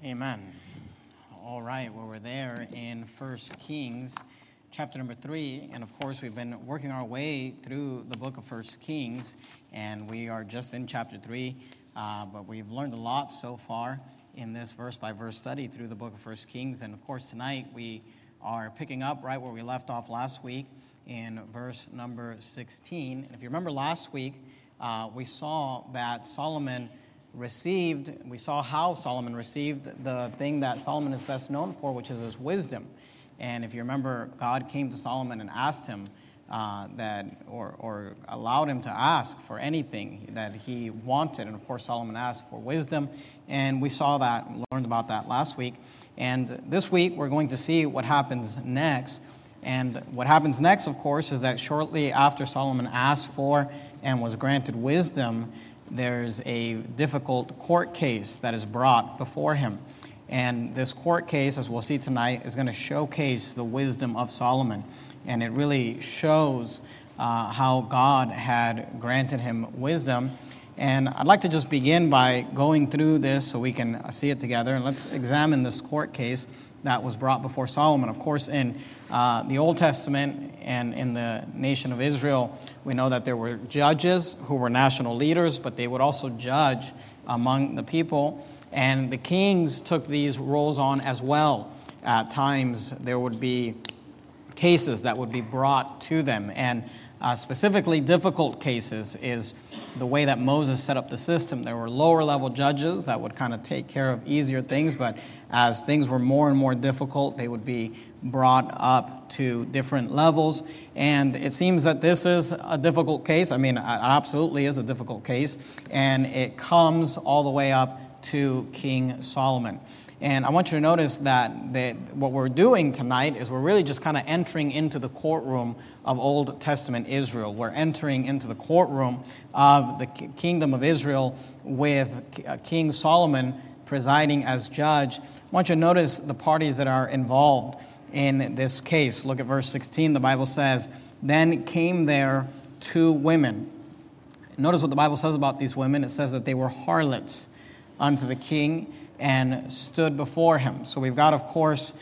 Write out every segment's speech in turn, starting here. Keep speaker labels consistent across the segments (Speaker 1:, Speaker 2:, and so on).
Speaker 1: Amen. All right, well, we're there in 1 Kings, chapter number 3. And of course, we've been working our way through the book of 1 Kings, and we are just in chapter 3. But we've learned a lot so far in this verse-by-verse study through the book of 1 Kings. And of course, tonight we are picking up right where we left off last week in verse number 16. And if you remember last week, we saw that we saw how Solomon received the thing that Solomon is best known for, which is his wisdom. And if you remember, God came to Solomon and asked him or allowed him to ask for anything that he wanted. And of course, Solomon asked for wisdom. And we saw that, learned about that last week. And this week, we're going to see what happens next. And what happens next, of course, is that shortly after Solomon asked for and was granted wisdom, there's a difficult court case that is brought before him. And this court case, as we'll see tonight, is going to showcase the wisdom of Solomon. And it really shows how God had granted him wisdom. And I'd like to just begin by going through this so we can see it together. And let's examine this court case that was brought before Solomon. Of course, in the Old Testament and in the nation of Israel, we know that there were judges who were national leaders, but they would also judge among the people. And the kings took these roles on as well. At times, there would be cases that would be brought to them. And specifically difficult cases is the way that Moses set up the system. There were lower level judges that would kind of take care of easier things, but as things were more and more difficult, they would be brought up to different levels. And it seems that this is a difficult case. I mean, it absolutely is a difficult case. And it comes all the way up to King Solomon. And I want you to notice that what we're doing tonight is we're really just kind of entering into the courtroom of Old Testament Israel. We're entering into the courtroom of the kingdom of Israel with King Solomon presiding as judge. I want you to notice the parties that are involved in this case. Look at verse 16. The Bible says, "Then came there 2 women." Notice what the Bible says about these women. It says that they were harlots unto the king and stood before him. So we've got, of course,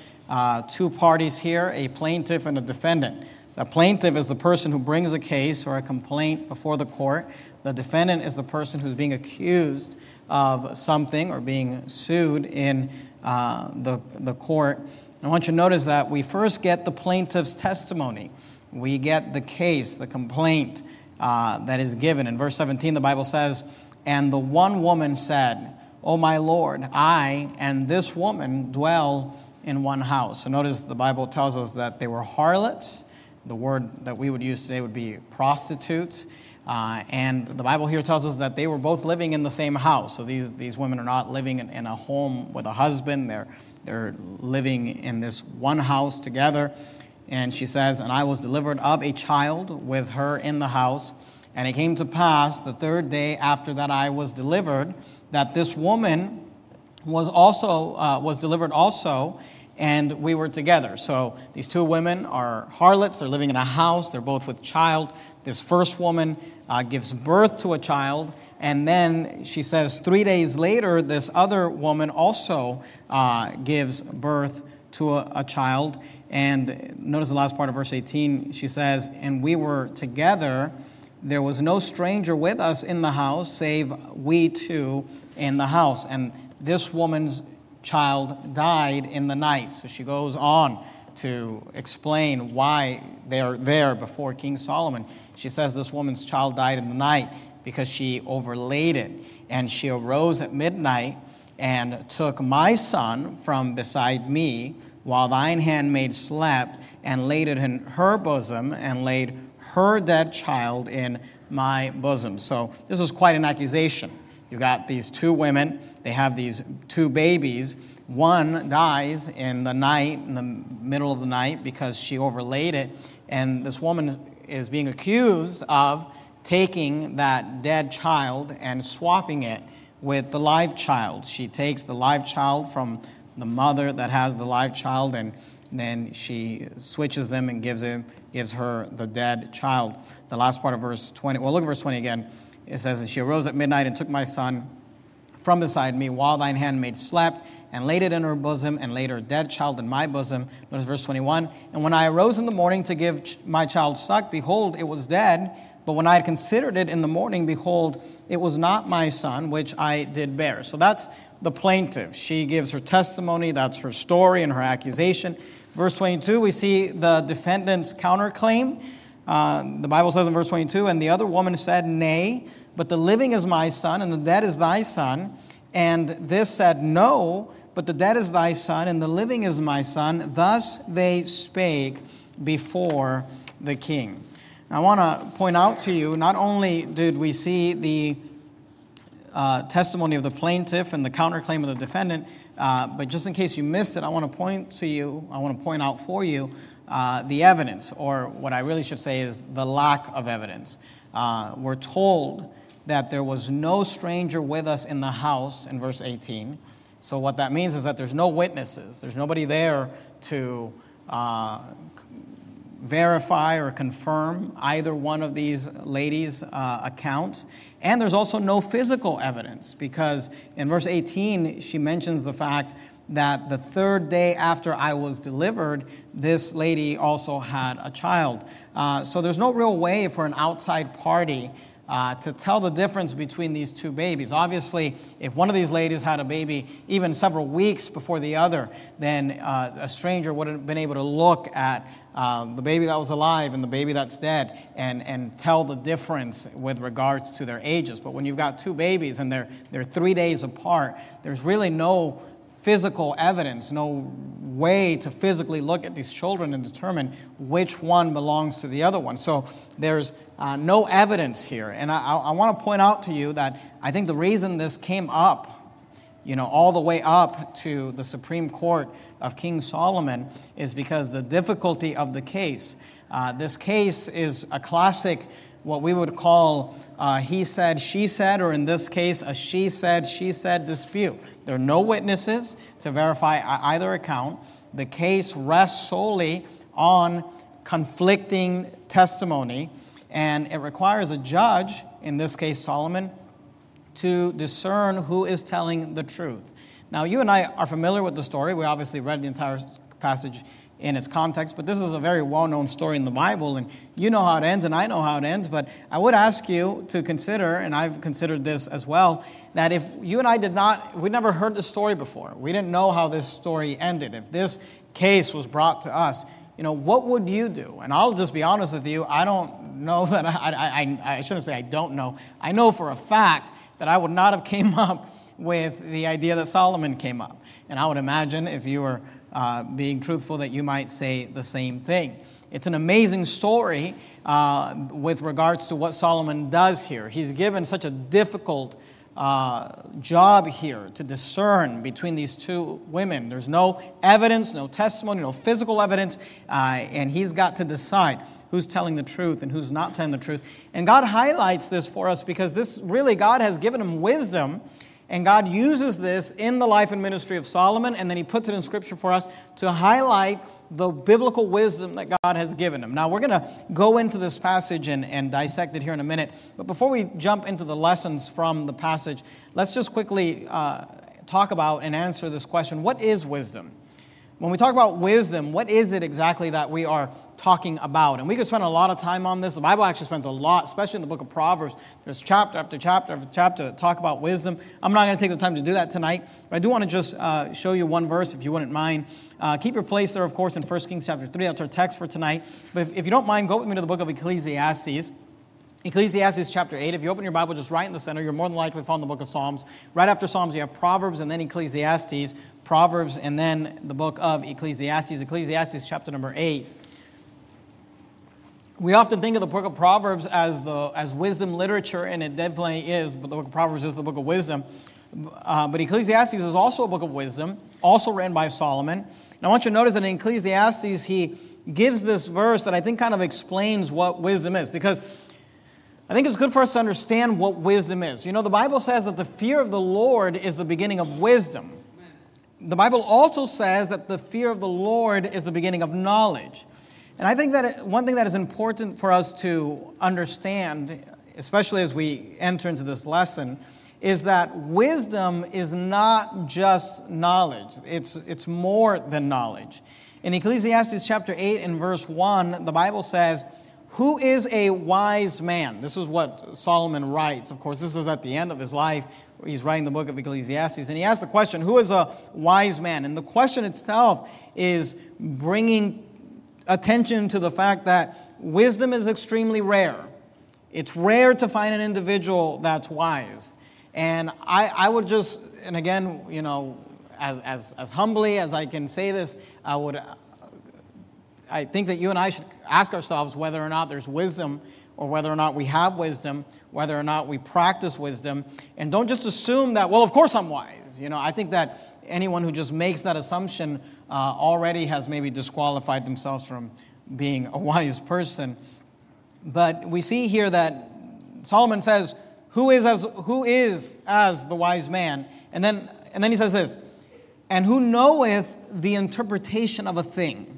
Speaker 1: 2 parties here, a plaintiff and a defendant. The plaintiff is the person who brings a case or a complaint before the court. The defendant is the person who's being accused of something or being sued in the court. And I want you to notice that we first get the plaintiff's testimony. We get the case, the complaint that is given. In verse 17, the Bible says, "And the one woman said, O my Lord, I and this woman dwell in one house." So notice the Bible tells us that they were harlots. The word that we would use today would be prostitutes. And the Bible here tells us that they were both living in the same house. So these women are not living in a home with a husband. They're living in this one house together. And she says, "And I was delivered of a child with her in the house. And it came to pass the 3rd day after that I was delivered, that this woman was delivered also, and we were together." So these 2 women are harlots. They're living in a house. They're both with child. This first woman gives birth to a child, and then she says 3 days later, this other woman also gives birth to a child. And notice the last part of verse 18. She says, "And we were together. There was no stranger with us in the house, save we 2 in the house. And this woman's child died in the night." So she goes on to explain why they're there before King Solomon. She says this woman's child died in the night because she overlaid it. "And she arose at midnight and took my son from beside me while thine handmaid slept, and laid it in her bosom, and laid her dead child in my bosom." So this is quite an accusation. You've got these 2 women. They have these 2 babies. One dies in the night, in the middle of the night, because she overlaid it. And this woman is being accused of taking that dead child and swapping it with the live child. She takes the live child from the mother that has the live child, and then she switches them and gives her the dead child. The last part of verse 20, well, look at verse 20 again. It says, "And she arose at midnight and took my son from beside me while thine handmaid slept, and laid it in her bosom, and laid her dead child in my bosom. Notice verse 21. And when I arose in the morning to give my child suck, behold, it was dead. But when I had considered it in the morning, behold, it was not my son, which I did bear. So that's the plaintiff. She gives her testimony. That's her story and her accusation. Verse 22, we see the defendant's counterclaim. The Bible says in verse 22, and the other woman said, Nay, but the living is my son, and the dead is thy son. And this said, No, but the dead is thy son, and the living is my son. Thus they spake before the king. Now, I want to point out to you, not only did we see the testimony of the plaintiff and the counterclaim of the defendant, but just in case you missed it, I want to point out for you the evidence, or what I really should say is the lack of evidence. We're told that there was no stranger with us in the house in verse 18. So what that means is that there's no witnesses. There's nobody there to verify or confirm either one of these ladies' accounts. And there's also no physical evidence, because in verse 18, she mentions the fact that the third day after I was delivered, this lady also had a child. So there's no real way for an outside party to tell the difference between these two babies. Obviously, if one of these ladies had a baby even several weeks before the other, then a stranger would have been able to look at the baby that was alive and the baby that's dead and tell the difference with regards to their ages. But when you've got two babies and they're 3 days apart, there's really no physical evidence, no way to physically look at these children and determine which one belongs to the other one. So there's no evidence here. And I want to point out to you that I think the reason this came up, all the way up to the Supreme Court of King Solomon, is because the difficulty of the case. This case is a classic, what we would call he said, she said, or in this case, a she said dispute. There are no witnesses to verify either account. The case rests solely on conflicting testimony, and it requires a judge, in this case Solomon, to discern who is telling the truth. Now, you and I are familiar with the story. We obviously read the entire passage in its context, but this is a very well-known story in the Bible, and you know how it ends, and I know how it ends, but I would ask you to consider, and I've considered this as well, that if you and I we never heard the story before, we didn't know how this story ended, if this case was brought to us, what would you do? And I'll just be honest with you, I don't know that, I shouldn't say I don't know, I know for a fact that I would not have came up with the idea that Solomon came up. And I would imagine if you were being truthful that you might say the same thing. It's an amazing story with regards to what Solomon does here. He's given such a difficult job here to discern between these two women. There's no evidence, no testimony, no physical evidence, and he's got to decide who's telling the truth and who's not telling the truth. And God highlights this for us because God has given him wisdom. And God uses this in the life and ministry of Solomon, and then he puts it in Scripture for us to highlight the biblical wisdom that God has given him. Now, we're going to go into this passage and dissect it here in a minute. But before we jump into the lessons from the passage, let's just quickly talk about and answer this question. What is wisdom? When we talk about wisdom, what is it exactly that we are talking about? And we could spend a lot of time on this. The Bible actually spends a lot, especially in the book of Proverbs. There's chapter after chapter after chapter that talk about wisdom. I'm not going to take the time to do that tonight, but I do want to just show you one verse, if you wouldn't mind. Keep your place there, of course, in 1 Kings chapter 3. That's our text for tonight. But if you don't mind, go with me to the book of Ecclesiastes. Ecclesiastes chapter 8. If you open your Bible just right in the center, you're more than likely to find the book of Psalms. Right after Psalms, you have Proverbs and then Ecclesiastes. Proverbs and then the book of Ecclesiastes. Ecclesiastes chapter number 8. We often think of the book of Proverbs as wisdom literature, and it definitely is, but the book of Proverbs is the book of wisdom. But Ecclesiastes is also a book of wisdom, also written by Solomon. And I want you to notice that in Ecclesiastes, he gives this verse that I think kind of explains what wisdom is, because I think it's good for us to understand what wisdom is. The Bible says that the fear of the Lord is the beginning of wisdom. The Bible also says that the fear of the Lord is the beginning of knowledge. And I think that one thing that is important for us to understand, especially as we enter into this lesson, is that wisdom is not just knowledge. It's more than knowledge. In Ecclesiastes chapter 8 and verse 1, the Bible says, "Who is a wise man?" This is what Solomon writes. Of course, this is at the end of his life. He's writing the book of Ecclesiastes. And he asks the question, who is a wise man? And the question itself is bringing attention to the fact that wisdom is extremely rare. It's rare to find an individual that's wise. And I would just, and again, as humbly as I can say this, I think that you and I should ask ourselves whether or not there's wisdom, or whether or not we have wisdom, whether or not we practice wisdom. And don't just assume that, well, of course I'm wise. I think that anyone who just makes that assumption already has maybe disqualified themselves from being a wise person. But we see here that Solomon says, who is as the wise man? And then he says this, and who knoweth the interpretation of a thing?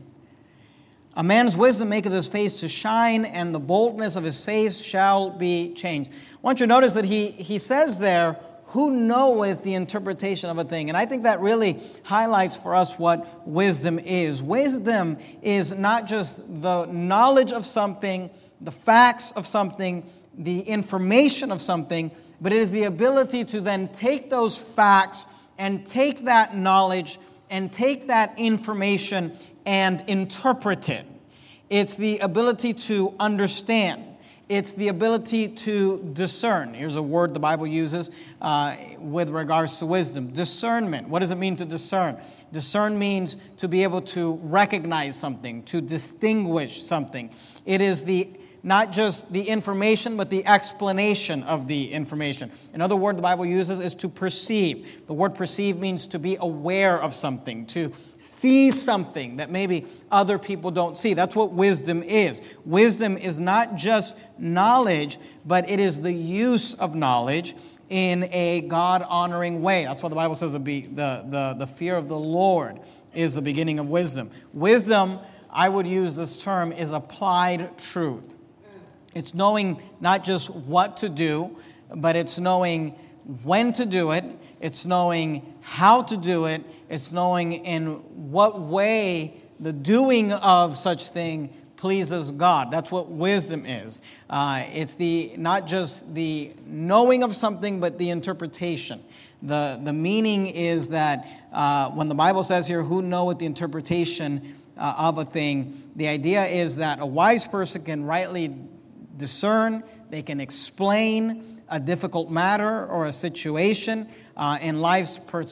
Speaker 1: A man's wisdom maketh his face to shine, and the boldness of his face shall be changed. I want you to notice that he says there, who knoweth the interpretation of a thing? And I think that really highlights for us what wisdom is. Wisdom is not just the knowledge of something, the facts of something, the information of something, but it is the ability to then take those facts and take that knowledge and take that information and interpret it. It's the ability to understand. It's the ability to discern. Here's a word the Bible uses with regards to wisdom. Discernment. What does it mean to discern? Discern means to be able to recognize something, to distinguish something. It is not just the information, but the explanation of the information. Another word the Bible uses is to perceive. The word perceive means to be aware of something, to see something that maybe other people don't see. That's what wisdom is. Wisdom is not just knowledge, but it is the use of knowledge in a God-honoring way. That's why the Bible says the fear of the Lord is the beginning of wisdom. Wisdom, I would use this term, is applied truth. It's knowing not just what to do, but it's knowing when to do it. It's knowing how to do it. It's knowing in what way the doing of such thing pleases God. That's what wisdom is. It's not just the knowing of something, but the interpretation. The meaning is that when the Bible says here, who knoweth the interpretation of a thing, the idea is that a wise person can rightly discern, they can explain a difficult matter or a situation. In life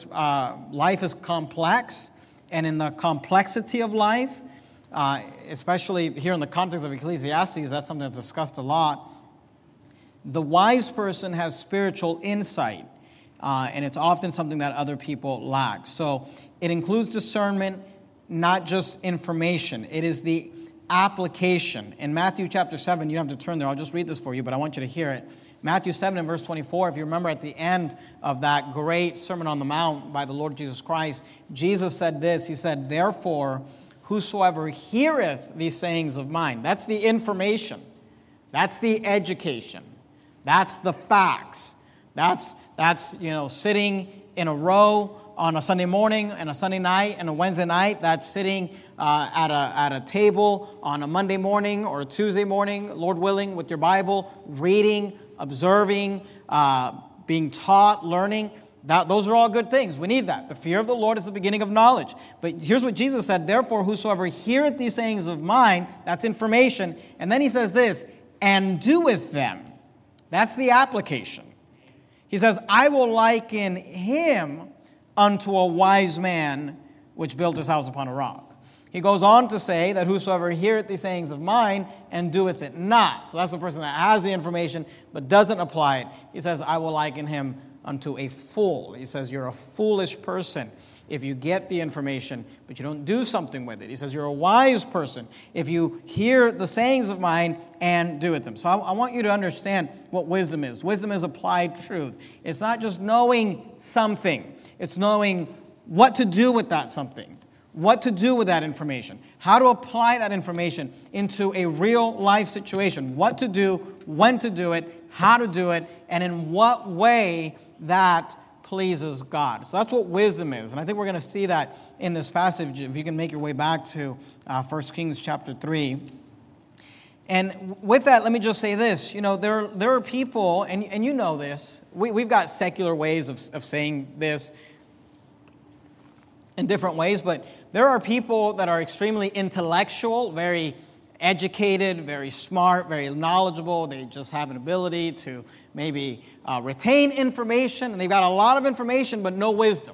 Speaker 1: is complex, and in the complexity of life, especially here in the context of Ecclesiastes, that's something that's discussed a lot. The wise person has spiritual insight, and it's often something that other people lack. So it includes discernment, not just information. It is the application. In Matthew chapter 7, you don't have to turn there, I'll just read this for you, but I want you to hear it. Matthew 7 and verse 24, if you remember at the end of that great Sermon on the Mount by the Lord Jesus Christ, Jesus said this, he said, therefore, whosoever heareth these sayings of mine, that's the information, that's the education, that's the facts, that's sitting in a row on a Sunday morning and a Sunday night and a Wednesday night, that's sitting at a table on a Monday morning or a Tuesday morning, Lord willing, with your Bible, reading, observing, being taught, learning. Those are all good things. We need that. The fear of the Lord is the beginning of knowledge. But here's what Jesus said, therefore, whosoever heareth these sayings of mine, that's information. And then he says this, and doeth them. That's the application. He says, I will liken him unto a wise man which built his house upon a rock. He goes on to say that whosoever heareth these sayings of mine and doeth it not. So that's the person that has the information but doesn't apply it. He says, I will liken him unto a fool. He says, you're a foolish person if you get the information but you don't do something with it. He says, you're a wise person if you hear the sayings of mine and do it them. So I want you to understand what wisdom is. Wisdom is applied truth. It's not just knowing something. It's knowing what to do with that something, what to do with that information, how to apply that information into a real life situation, what to do, when to do it, how to do it, and in what way that pleases God. So that's what wisdom is. And I think we're going to see that in this passage. If you can make your way back to 1 Kings chapter 3. And with that, let me just say this. There are people, and you know this, we've got secular ways of saying this in different ways, but there are people that are extremely intellectual, very educated, very smart, very knowledgeable. They just have an ability to maybe retain information, and they've got a lot of information but no wisdom.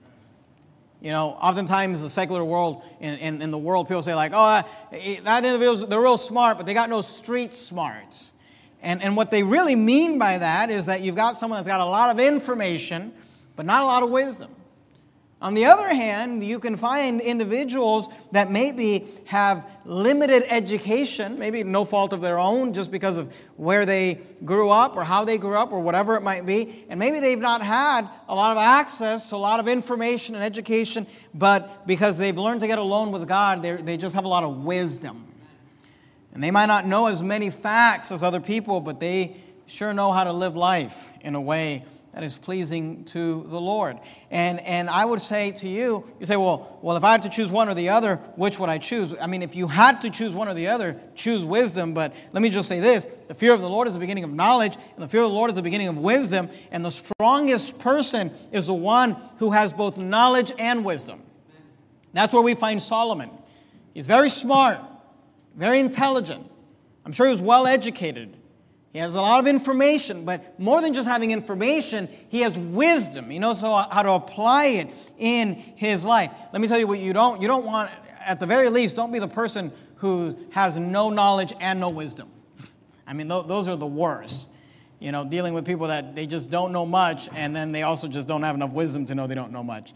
Speaker 1: Oftentimes the secular world, in the world, people say like, oh, that individual's, they're real smart, but they got no street smarts. And what they really mean by that is that you've got someone that's got a lot of information, but not a lot of wisdom. On the other hand, you can find individuals that maybe have limited education, maybe no fault of their own, just because of where they grew up or how they grew up or whatever it might be. And maybe they've not had a lot of access to a lot of information and education, but because they've learned to get alone with God, they just have a lot of wisdom. And they might not know as many facts as other people, but they sure know how to live life in a way that is pleasing to the Lord. And I would say to you say, well, if I had to choose one or the other, which would I choose? I mean, if you had to choose one or the other, choose wisdom. But let me just say this. The fear of the Lord is the beginning of knowledge, and the fear of the Lord is the beginning of wisdom. And the strongest person is the one who has both knowledge and wisdom. That's where we find Solomon. He's very smart, very intelligent. I'm sure he was well educated. He has a lot of information, but more than just having information, he has wisdom. He knows how to apply it in his life. Let me tell you what you don't want, at the very least, don't be the person who has no knowledge and no wisdom. I mean, those are the worst. Dealing with people that they just don't know much, and then they also just don't have enough wisdom to know they don't know much.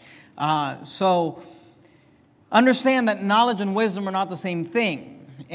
Speaker 1: So understand that knowledge and wisdom are not the same thing.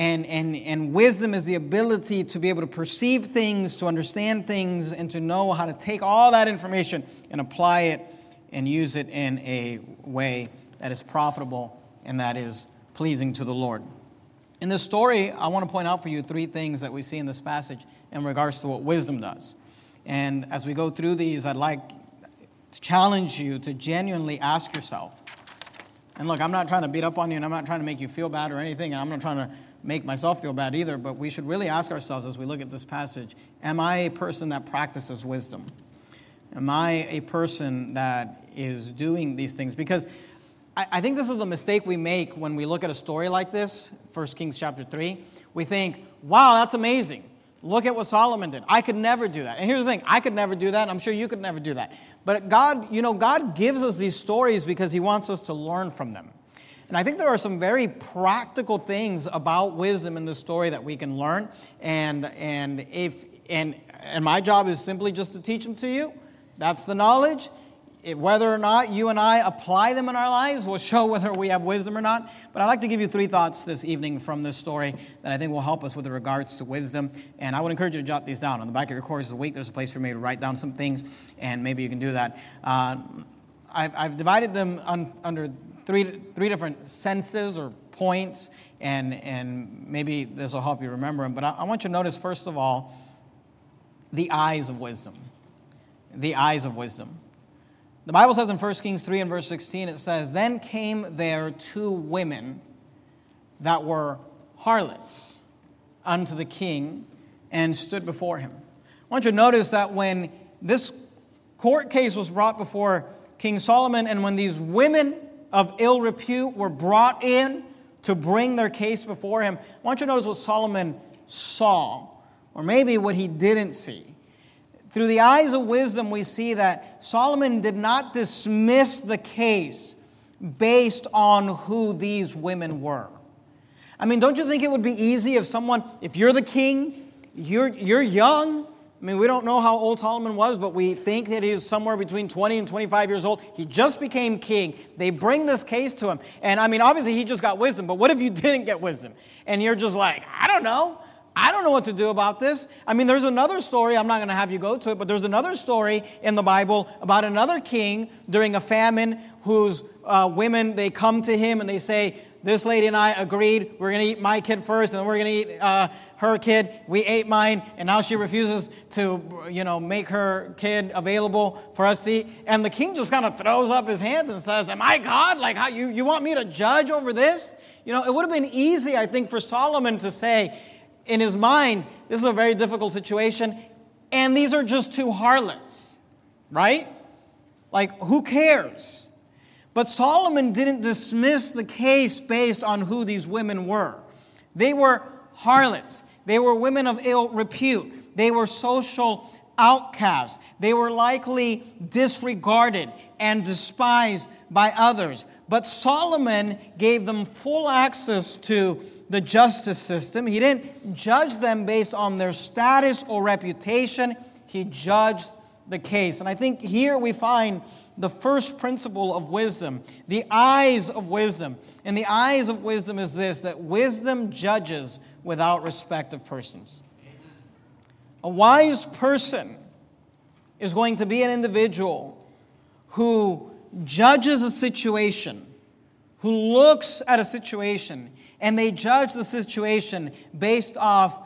Speaker 1: And wisdom is the ability to be able to perceive things, to understand things, and to know how to take all that information and apply it and use it in a way that is profitable and that is pleasing to the Lord. In this story, I want to point out for you 3 things that we see in this passage in regards to what wisdom does. And as we go through these, I'd like to challenge you to genuinely ask yourself. And look, I'm not trying to beat up on you, and I'm not trying to make you feel bad or anything, and I'm not trying to make myself feel bad either, but we should really ask ourselves as we look at this passage, am I a person that practices wisdom? Am I a person that is doing these things? Because I think this is the mistake we make when we look at a story like this, 1 Kings chapter 3. We think, wow, that's amazing. Look at what Solomon did. I could never do that. And here's the thing, I could never do that, and I'm sure you could never do that. But God gives us these stories because he wants us to learn from them. And I think there are some very practical things about wisdom in this story that we can learn. And my job is simply just to teach them to you. That's the knowledge. Whether or not you and I apply them in our lives will show whether we have wisdom or not. But I'd like to give you 3 thoughts this evening from this story that I think will help us with regards to wisdom. And I would encourage you to jot these down. On the back of your course of the week, there's a place for me to write down some things, and maybe you can do that. I've divided them under three different senses or points, and maybe this will help you remember them. But I want you to notice, first of all, the eyes of wisdom. The eyes of wisdom. The Bible says in 1 Kings 3 and verse 16, it says, "Then came there 2 women that were harlots unto the king and stood before him." I want you to notice that when this court case was brought before King Solomon, and when these women of ill repute were brought in to bring their case before him, I want you to notice what Solomon saw, or maybe what he didn't see. Through the eyes of wisdom, we see that Solomon did not dismiss the case based on who these women were. I mean, don't you think it would be easy if you're the king, you're young. I mean, we don't know how old Solomon was, but we think that he's somewhere between 20 and 25 years old. He just became king. They bring this case to him. And I mean, obviously he just got wisdom, but what if you didn't get wisdom? And you're just like, I don't know. I don't know what to do about this. I mean, there's another story. I'm not going to have you go to it, but there's another story in the Bible about another king during a famine whose women, they come to him and they say, this lady and I agreed we're going to eat my kid first, and then we're going to eat her kid. We ate mine, and now she refuses to, make her kid available for us to eat. And the king just kind of throws up his hands and says, am I God? Like, how you want me to judge over this? It would have been easy, I think, for Solomon to say in his mind, this is a very difficult situation, and these are just two harlots, right? Like, who cares? But Solomon didn't dismiss the case based on who these women were. They were harlots. They were women of ill repute. They were social outcasts. They were likely disregarded and despised by others. But Solomon gave them full access to the justice system. He didn't judge them based on their status or reputation. He judged the case. And I think here we find the first principle of wisdom, the eyes of wisdom. And the eyes of wisdom is this, that wisdom judges without respect of persons. A wise person is going to be an individual who judges a situation, who looks at a situation, and they judge the situation based off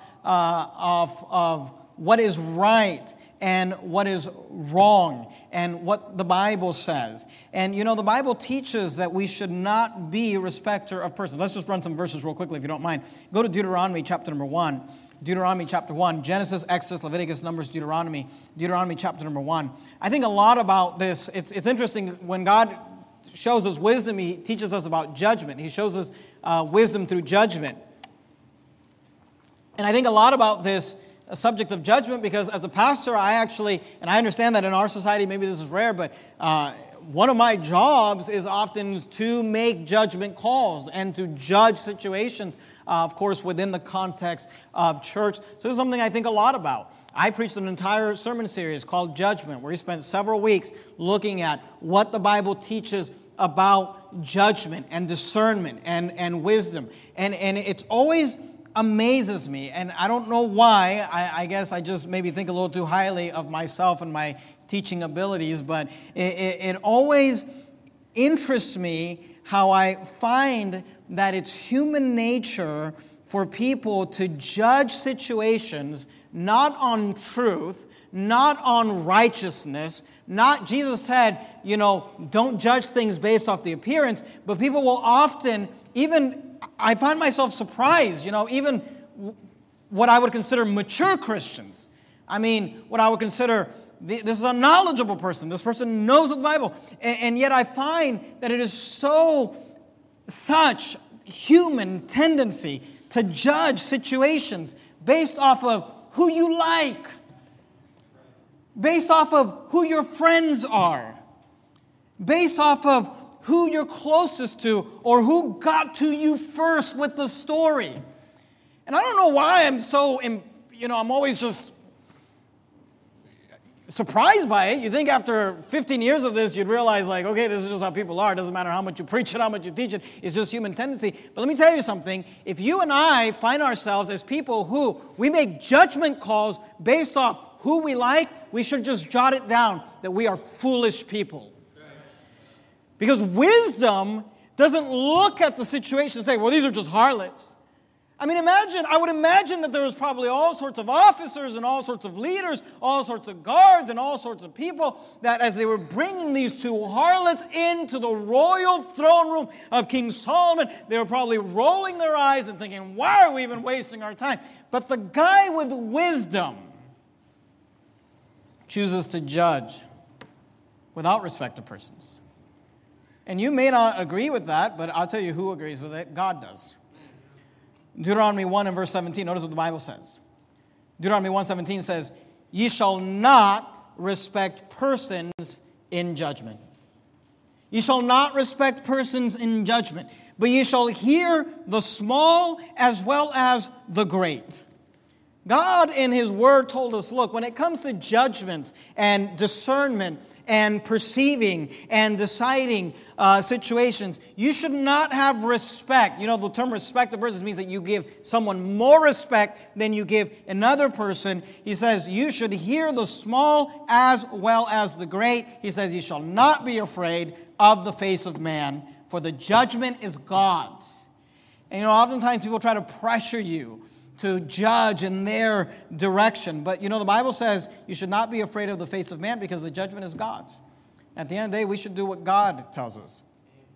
Speaker 1: of what is right and what is wrong and what the Bible says. And the Bible teaches that we should not be respecter of persons. Let's just run some verses real quickly if you don't mind. Go to Deuteronomy chapter number 1. Deuteronomy chapter 1. Genesis, Exodus, Leviticus, Numbers, Deuteronomy. Deuteronomy chapter number 1. I think a lot about this. It's interesting when God shows us wisdom, He teaches us about judgment. He shows us wisdom through judgment. And I think a lot about this subject of judgment because as a pastor, I understand that in our society, maybe this is rare, but one of my jobs is often to make judgment calls and to judge situations, of course, within the context of church. So this is something I think a lot about. I preached an entire sermon series called Judgment, where we spent several weeks looking at what the Bible teaches about judgment and discernment and wisdom. And it always amazes me, and I don't know why. I guess I just maybe think a little too highly of myself and my teaching abilities, but it always interests me how I find that it's human nature for people to judge situations not on truth, not on righteousness. Jesus said, don't judge things based off the appearance, but people will often, I find myself surprised, even what I would consider mature Christians. I mean, what I would consider, this is a knowledgeable person. This person knows the Bible. And yet I find that it is such human tendency to judge situations based off of who you like, based off of who your friends are, based off of who you're closest to or who got to you first with the story. And I don't know why I'm always just surprised by it. You think after 15 years of this, you'd realize okay, this is just how people are. It doesn't matter how much you preach it, how much you teach it. It's just human tendency. But let me tell you something. If you and I find ourselves as people who we make judgment calls based off who we like, we should just jot it down that we are foolish people. Because wisdom doesn't look at the situation and say, well, these are just harlots. I would imagine that there was probably all sorts of officers and all sorts of leaders, all sorts of guards and all sorts of people that as they were bringing these two harlots into the royal throne room of King Solomon, they were probably rolling their eyes and thinking, why are we even wasting our time? But the guy with wisdom chooses to judge without respect to persons. And you may not agree with that, but I'll tell you who agrees with it. God does. Deuteronomy 1 and verse 17, notice what the Bible says. Deuteronomy 1:17 says, ye shall not respect persons in judgment. Ye shall not respect persons in judgment, but ye shall hear the small as well as the great. God in His Word told us, look, when it comes to judgments and discernment and perceiving and deciding situations. You should not have respect. You know, the term respect of persons means that you give someone more respect than you give another person. He says, you should hear the small as well as the great. He says, you shall not be afraid of the face of man, for the judgment is God's. And you know, oftentimes people try to pressure you to judge in their direction. But you know, the Bible says you should not be afraid of the face of man because the judgment is God's. At the end of the day, we should do what God tells us.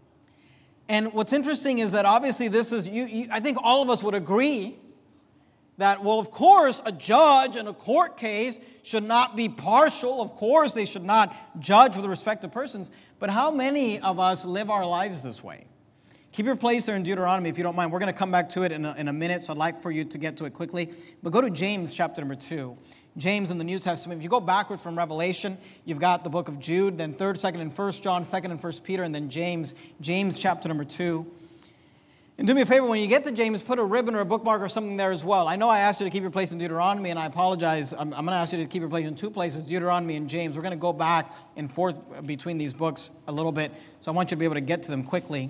Speaker 1: And what's interesting is that obviously this is, I think all of us would agree that, well, of course, a judge in a court case should not be partial. Of course, they should not judge with respect to persons. But how many of us live our lives this way? Keep your place there in Deuteronomy if you don't mind. We're going to come back to it in a minute, so I'd like for you to get to it quickly. But go to James chapter number 2. James in the New Testament. If you go backwards from Revelation, you've got the book of Jude, then 3rd, 2nd, and 1st John, 2nd and 1st Peter, and then James chapter number 2. And do me a favor, when you get to James, put a ribbon or a bookmark or something there as well. I know I asked you to keep your place in Deuteronomy, and I apologize. I'm going to ask you to keep your place in two places, Deuteronomy and James. We're going to go back and forth between these books a little bit, so I want you to be able to get to them quickly.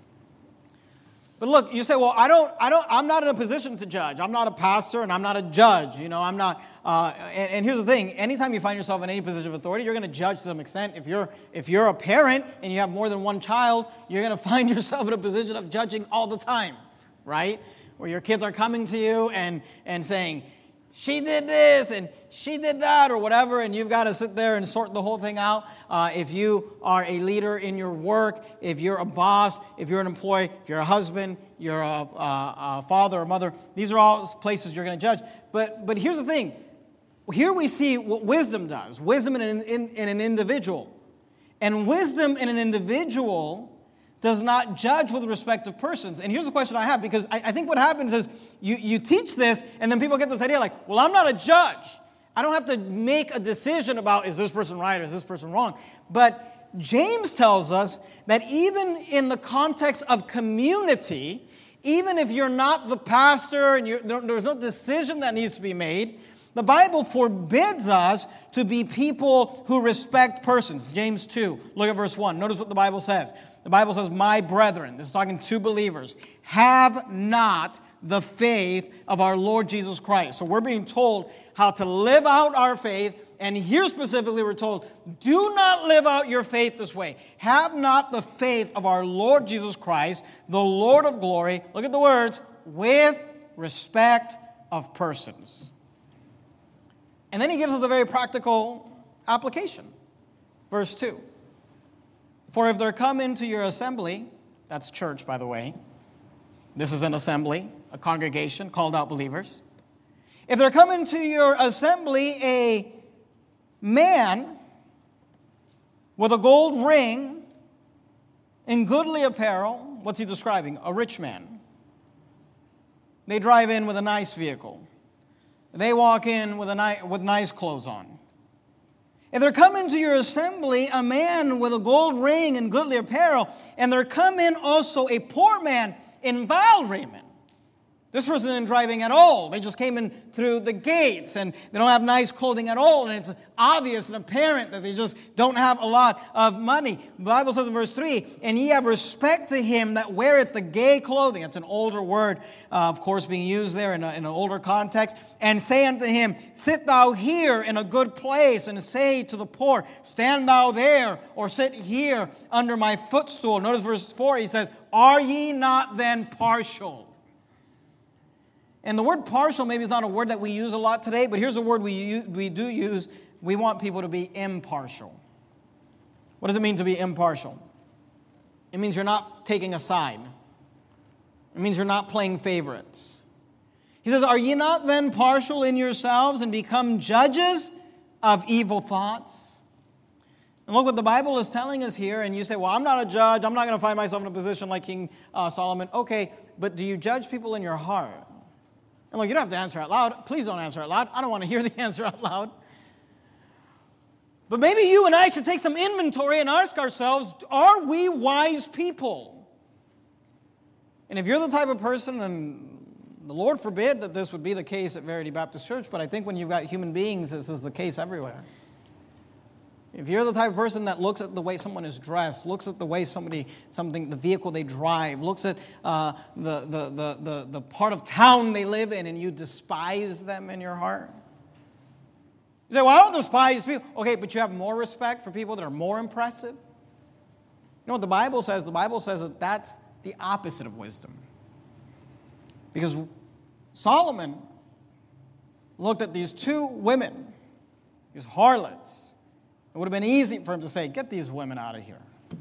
Speaker 1: But look, you say, well, I'm not in a position to judge. I'm not a pastor and I'm not a judge. You know, I'm not, and here's the thing. Anytime you find yourself in any position of authority, you're going to judge to some extent. If you're a parent and you have more than one child, you're going to find yourself in a position of judging all the time, right? Where your kids are coming to you and saying, she did this and she did that or whatever, and you've got to sit there and sort the whole thing out. If you are a leader in your work, if you're a boss, if you're an employee, if you're a husband, you're a father or mother, these are all places you're going to judge. But here's the thing. Here we see what wisdom does. Wisdom in an individual. And wisdom in an individual does not judge with respect to persons. And here's the question I have, because I think what happens is you teach this, and then people get this idea like, well, I'm not a judge. I don't have to make a decision about is this person right or is this person wrong. But James tells us that even in the context of community, even if you're not the pastor and there's no decision that needs to be made, the Bible forbids us to be people who respect persons. James 2, look at verse 1. Notice what the Bible says. The Bible says, my brethren, this is talking to believers, have not the faith of our Lord Jesus Christ. So we're being told how to live out our faith. And here specifically we're told, do not live out your faith this way. Have not the faith of our Lord Jesus Christ, the Lord of glory. Look at the words, with respect of persons. And then he gives us a very practical application. Verse 2. For if there come into your assembly, that's church, by the way. This is an assembly, a congregation, called out believers. If there come into your assembly a man with a gold ring and goodly apparel, what's he describing? A rich man. They drive in with a nice vehicle. They walk in with nice clothes on. If there come into your assembly a man with a gold ring and goodly apparel, and there come in also a poor man in vile raiment. This person isn't driving at all. They just came in through the gates, and they don't have nice clothing at all, and it's obvious and apparent that they just don't have a lot of money. The Bible says in verse 3, and ye have respect to him that weareth the gay clothing. That's an older word, of course, being used there in an older context. And say unto him, sit thou here in a good place, and say to the poor, stand thou there, or sit here under my footstool. Notice verse 4, he says, are ye not then partial? And the word partial maybe is not a word that we use a lot today, but here's a word we do use. We want people to be impartial. What does it mean to be impartial? It means you're not taking a side. It means you're not playing favorites. He says, are ye not then partial in yourselves and become judges of evil thoughts? And look what the Bible is telling us here, and you say, well, I'm not a judge. I'm not going to find myself in a position like King Solomon. Okay, but do you judge people in your heart? And look, you don't have to answer out loud. Please don't answer out loud. I don't want to hear the answer out loud. But maybe you and I should take some inventory and ask ourselves, are we wise people? And if you're the type of person, and the Lord forbid that this would be the case at Verity Baptist Church, but I think when you've got human beings, this is the case everywhere. If you're the type of person that looks at the way someone is dressed, looks at the way the vehicle they drive, looks at the part of town they live in, and you despise them in your heart. You say, well, I don't despise people. Okay, but you have more respect for people that are more impressive. You know what the Bible says? The Bible says that that's the opposite of wisdom. Because Solomon looked at these two women, these harlots. It would have been easy for him to say, get these women out of here.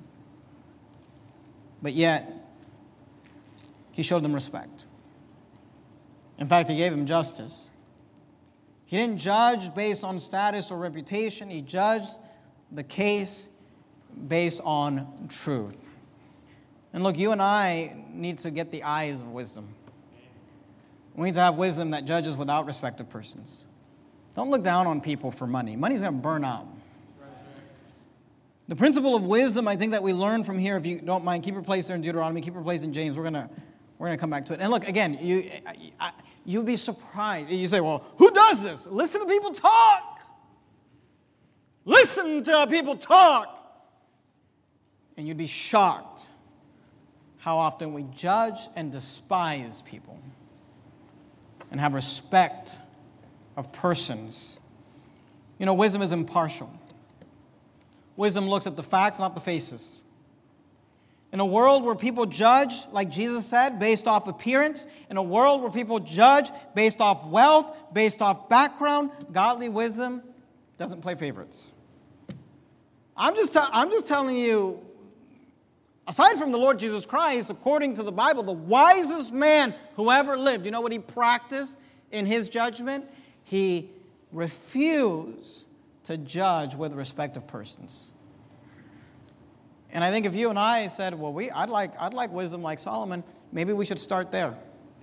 Speaker 1: But yet, he showed them respect. In fact, he gave them justice. He didn't judge based on status or reputation. He judged the case based on truth. And look, you and I need to get the eyes of wisdom. We need to have wisdom that judges without respect of persons. Don't look down on people for money. Money's going to burn out. The principle of wisdom, I think, that we learn from here, if you don't mind, keep your place there in Deuteronomy, keep your place in James. We're gonna come back to it. And look, again, you'd be surprised. You say, well, who does this? Listen to people talk. Listen to people talk. And you'd be shocked how often we judge and despise people and have respect of persons. You know, wisdom is impartial. Wisdom looks at the facts, not the faces. In a world where people judge, like Jesus said, based off appearance, in a world where people judge based off wealth, based off background, godly wisdom doesn't play favorites. I'm just telling you, aside from the Lord Jesus Christ, according to the Bible, the wisest man who ever lived, you know what he practiced in his judgment? He refused to judge with respect of persons. And I think if you and I said, well, I'd like wisdom like Solomon, maybe we should start there.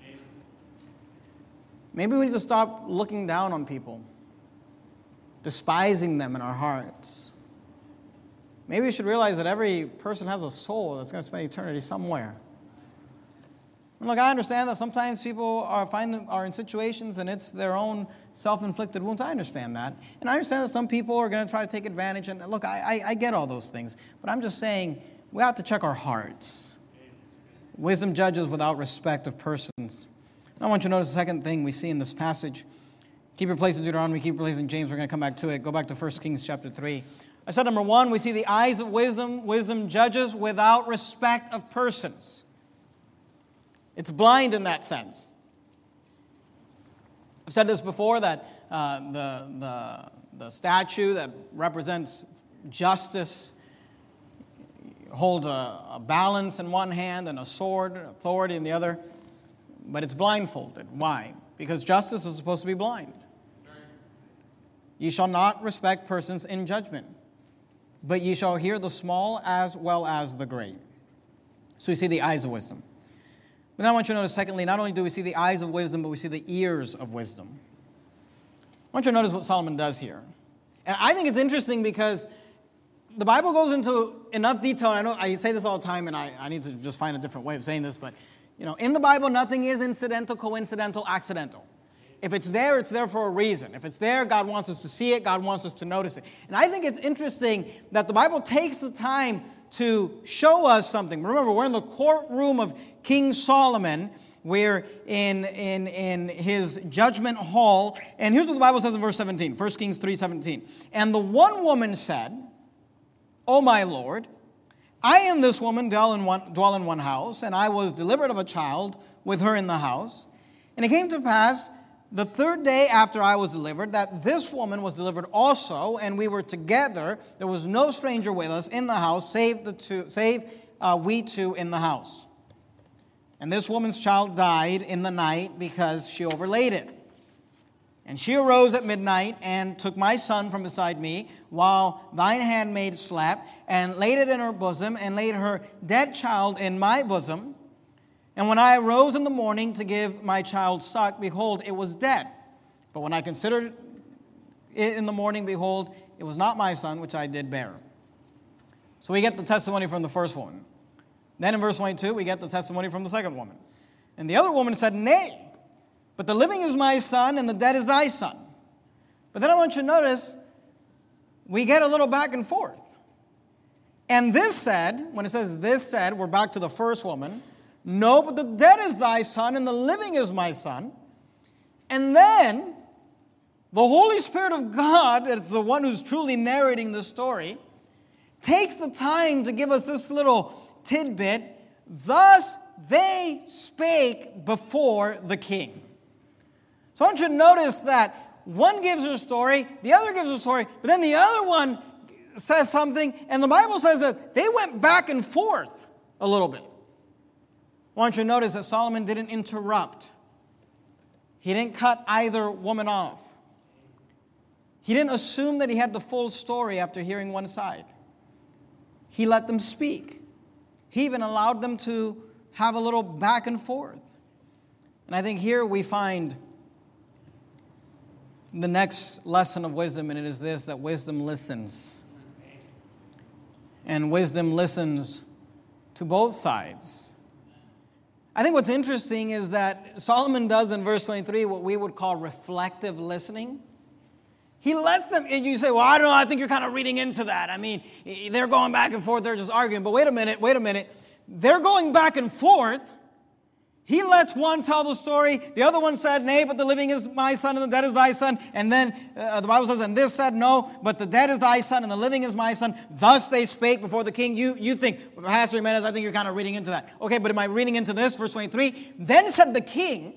Speaker 1: Maybe we need to stop looking down on people, despising them in our hearts. Maybe we should realize that every person has a soul that's going to spend eternity somewhere. And look, I understand that sometimes people are in situations and it's their own self-inflicted wounds. I understand that. And I understand that some people are going to try to take advantage. And look, I get all those things. But I'm just saying we have to check our hearts. Wisdom judges without respect of persons. I want you to notice the second thing we see in this passage. Keep your place in Deuteronomy, keep your place in James. We're going to come back to it. Go back to 1 Kings chapter 3. I said number one, we see the eyes of wisdom. Wisdom judges without respect of persons. It's blind in that sense. I've said this before, that the statue that represents justice holds a balance in one hand and a sword, authority in the other, but it's blindfolded. Why? Because justice is supposed to be blind. Ye shall not respect persons in judgment, but ye shall hear the small as well as the great. So we see the eyes of wisdom. But then I want you to notice, secondly, not only do we see the eyes of wisdom, but we see the ears of wisdom. I want you to notice what Solomon does here. And I think it's interesting because the Bible goes into enough detail. I know I say this all the time, and I need to just find a different way of saying this, but in the Bible, nothing is incidental, coincidental, accidental. If it's there for a reason. If it's there, God wants us to see it. God wants us to notice it. And I think it's interesting that the Bible takes the time to show us something. Remember, we're in the courtroom of King Solomon. We're in his judgment hall. And here's what the Bible says in verse 17, 1 Kings 3:17. And the one woman said, O my Lord, I and this woman dwell in one house, and I was delivered of a child with her in the house. And it came to pass the third day after I was delivered, that this woman was delivered also, and we were together. There was no stranger with us in the house, save we two in the house. And this woman's child died in the night because she overlaid it. And she arose at midnight and took my son from beside me, while thine handmaid slept, and laid it in her bosom, and laid her dead child in my bosom. And when I arose in the morning to give my child suck, behold, it was dead. But when I considered it in the morning, behold, it was not my son, which I did bear. So we get the testimony from the first woman. Then in verse 22, we get the testimony from the second woman. And the other woman said, Nay, but the living is my son, and the dead is thy son. But then I want you to notice, we get a little back and forth. And this said, when it says this said, we're back to the first woman, no, but the dead is thy son, and the living is my son. And then, the Holy Spirit of God, that's the one who's truly narrating the story, takes the time to give us this little tidbit. Thus they spake before the king. So I want you to notice that one gives a story, the other gives a story, but then the other one says something, and the Bible says that they went back and forth a little bit. I want you to notice that Solomon didn't interrupt. He didn't cut either woman off. He didn't assume that he had the full story after hearing one side. He let them speak. He even allowed them to have a little back and forth. And I think here we find the next lesson of wisdom, and it is this, that wisdom listens. And wisdom listens to both sides. I think what's interesting is that Solomon does in verse 23 what we would call reflective listening. He lets them, and you say, well, I don't know, I think you're kind of reading into that. I mean, they're going back and forth, they're just arguing. But wait a minute. They're going back and forth. He lets one tell the story. The other one said, nay, but the living is my son and the dead is thy son. And then the Bible says, and this said, no, but the dead is thy son and the living is my son. Thus they spake before the king. You think, Pastor Jimenez, I think you're kind of reading into that. Okay, but am I reading into this? Verse 23, then said the king.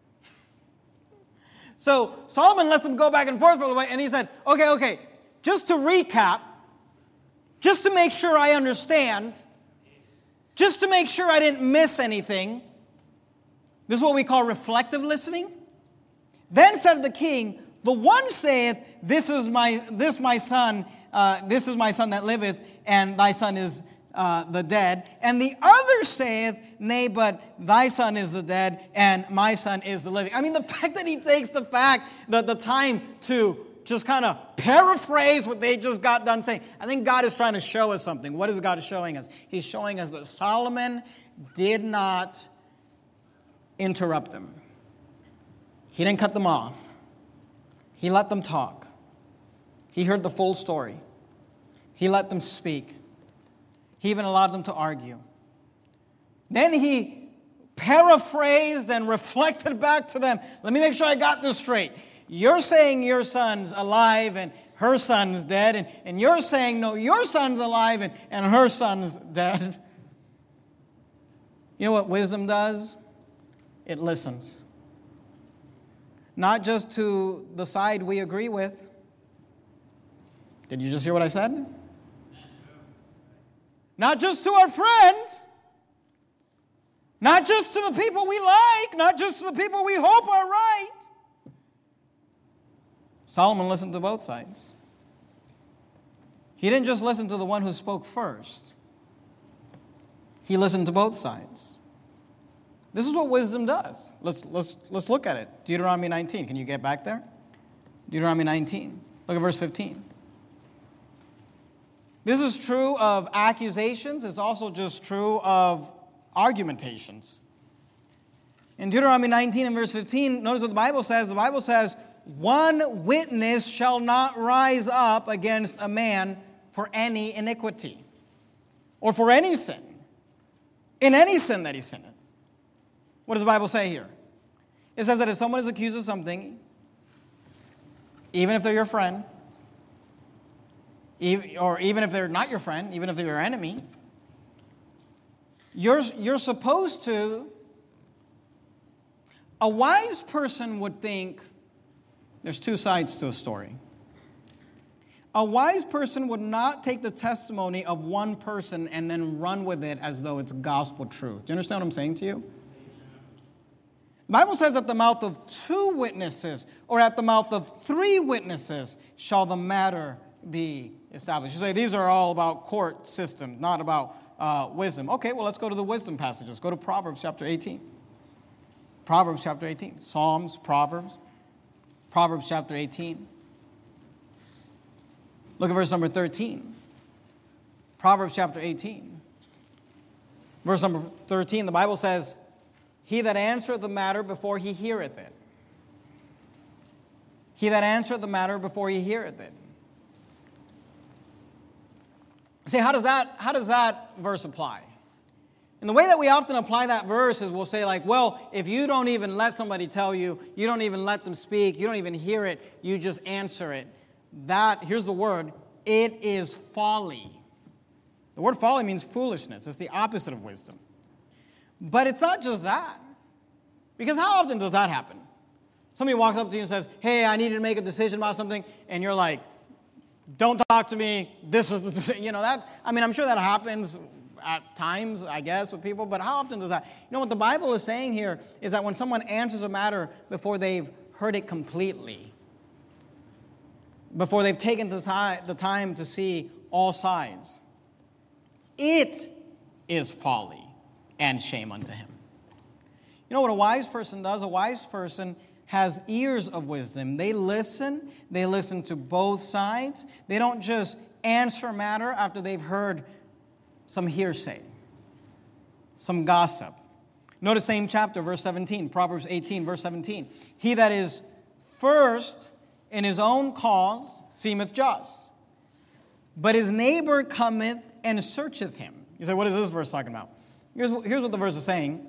Speaker 1: So Solomon lets them go back and forth for a little bit, and he said, okay, just to recap, just to make sure I understand, just to make sure I didn't miss anything. This is what we call reflective listening. Then said the king, the one saith, this is my son that liveth, and thy son is the dead. And the other saith, nay, but thy son is the dead, and my son is the living. I mean, the fact that he takes the time to just kind of paraphrase what they just got done saying. I think God is trying to show us something. What is God showing us? He's showing us that Solomon did not interrupt them. He didn't cut them off. He let them talk. He heard the full story. He let them speak. He even allowed them to argue. Then he paraphrased and reflected back to them. Let me make sure I got this straight. You're saying your son's alive and her son's dead. And you're saying, no, your son's alive and her son's dead. You know what wisdom does? It listens. Not just to the side we agree with. Did you just hear what I said? Not just to our friends. Not just to the people we like. Not just to the people we hope are right. Solomon listened to both sides. He didn't just listen to the one who spoke first. He listened to both sides. This is what wisdom does. Let's look at it. Deuteronomy 19. Can you get back there? Deuteronomy 19. Look at verse 15. This is true of accusations. It's also just true of argumentations. In Deuteronomy 19 and verse 15, notice what the Bible says. The Bible says, one witness shall not rise up against a man for any iniquity or for any sin, in any sin that he sinneth. What does the Bible say here? It says that if someone is accused of something, even if they're your friend, or even if they're not your friend, even if they're your enemy, you're supposed to. A wise person would think there's two sides to a story. A wise person would not take the testimony of one person and then run with it as though it's gospel truth. Do you understand what I'm saying to you? The Bible says at the mouth of two witnesses or at the mouth of three witnesses shall the matter be established. You say these are all about court systems, not about wisdom. Okay, well, let's go to the wisdom passages. Go to Proverbs chapter 18. Proverbs chapter 18. Psalms, Proverbs. Proverbs chapter 18. Look at verse number 13. Proverbs chapter 18. Verse number 13, the Bible says, he that answereth the matter before he heareth it. He that answereth the matter before he heareth it. Say, how does that verse apply? And the way that we often apply that verse is we'll say like, well, if you don't even let somebody tell you, you don't even let them speak, you don't even hear it, you just answer it. Here's the word, it is folly. The word folly means foolishness. It's the opposite of wisdom. But it's not just that. Because how often does that happen? Somebody walks up to you and says, hey, I need to make a decision about something, and you're like, don't talk to me, this is the decision. I'm sure that happens at times, I guess, with people, but how often does that? What the Bible is saying here is that when someone answers a matter before they've heard it completely, before they've taken the time to see all sides, it is folly and shame unto him. You know what a wise person does? A wise person has ears of wisdom. They listen to both sides. They don't just answer a matter after they've heard some hearsay, some gossip. Notice same chapter, verse 17, Proverbs 18, verse 17. He that is first in his own cause seemeth just, but his neighbor cometh and searcheth him. You say, what is this verse talking about? Here's what the verse is saying.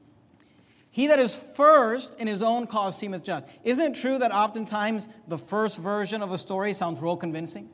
Speaker 1: He that is first in his own cause seemeth just. Isn't it true that oftentimes the first version of a story sounds real convincing?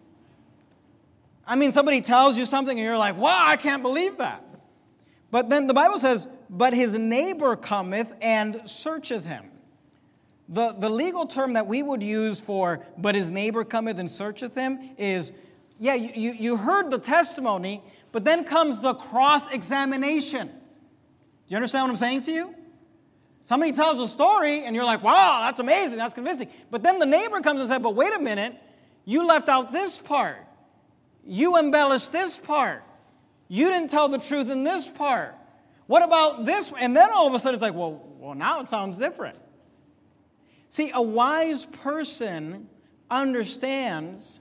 Speaker 1: Somebody tells you something and you're like, wow, I can't believe that. But then the Bible says, but his neighbor cometh and searcheth him. The legal term that we would use for, but his neighbor cometh and searcheth him is, yeah, you heard the testimony, but then comes the cross-examination. Do you understand what I'm saying to you? Somebody tells a story and you're like, wow, that's amazing, that's convincing. But then the neighbor comes and says, but wait a minute, you left out this part. You embellished this part. You didn't tell the truth in this part. What about this? And then all of a sudden it's like, well, now it sounds different. See, a wise person understands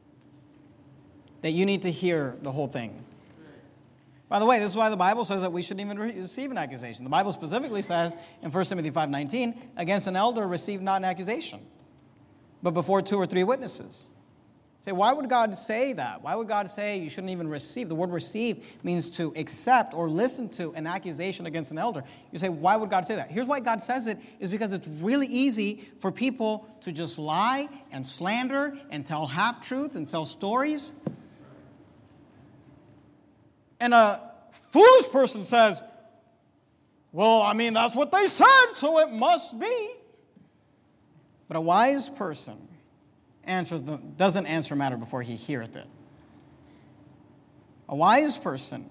Speaker 1: that you need to hear the whole thing. By the way, this is why the Bible says that we shouldn't even receive an accusation. The Bible specifically says in 1 Timothy 5:19, against an elder receive not an accusation, but before 2 or 3 witnesses. Say, why would God say that? Why would God say you shouldn't even receive? The word receive means to accept or listen to an accusation against an elder. You say, why would God say that? Here's why God says it, is because it's really easy for people to just lie and slander and tell half-truths and tell stories. And a foolish person says, well, that's what they said, so it must be. But a wise person doesn't answer a matter before he heareth it. A wise person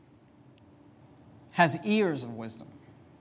Speaker 1: has ears of wisdom.